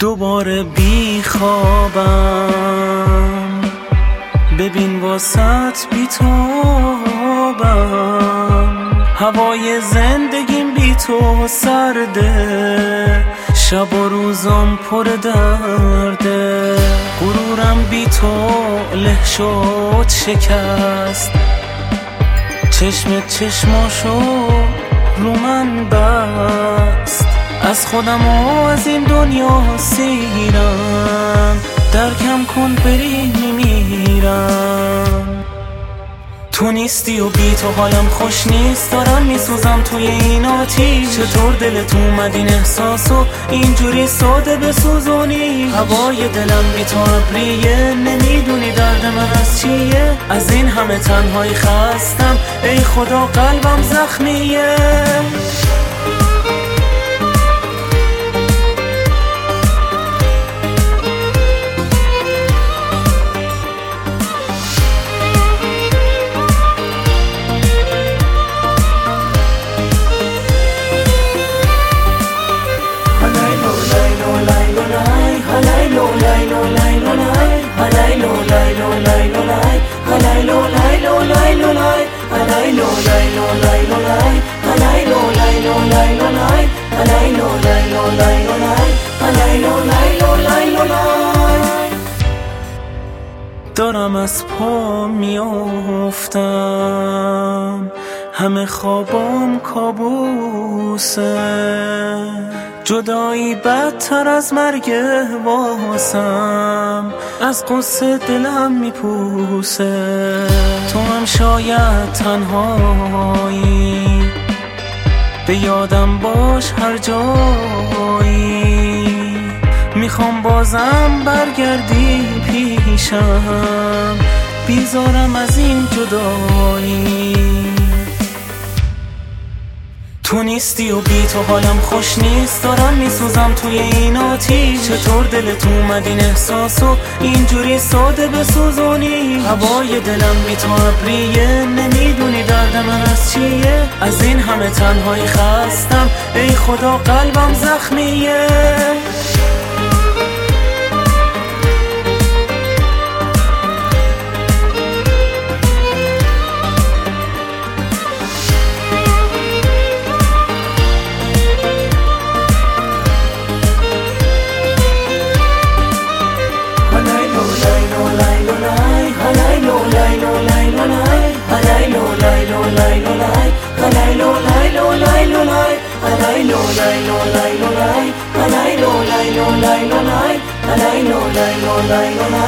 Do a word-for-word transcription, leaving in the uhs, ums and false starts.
دوباره بی خوابم، ببین واسط بی تابم. هوای زندگیم بی تو سرده، شب و روزم پر درده. غرورم بی تو له شد شکست، چشم چشماشو رو من بست. از خودم و از این دنیا سیرم، درکم کن بری میمیرم. تو نیستی و بی تو حالم خوش نیست، دارم میسوزم توی این آتیش. چطور دلت اومد این احساسو اینجوری ساده بسوزونی؟ هوای دلم بی تو ابریه، نمیدونی درد من از چیه. از این همه تنهایی خستم، ای خدا قلبم زخمیه. دارم از پا میافتم، همه خوابم کابوسه. جدایی بدتر از مرگ واسم، از قصه دلم میپوسه. تو هم شاید تنهایی، به یادم باش هر جایی. میخوام بازم برگردی پیشم، بیزارم از این جدایی. تو نیستی و بی تو حالم خوش نیست، دارم میسوزم توی این آتیش. چطور دلت اومد این احساسو اینجوری ساده بسوزونی؟ هوای دلم بی تو ابریه، نمیدونی درد من از چیه. از این همه تنهایی خستم، ای خدا قلبم زخمیه. La la la la la la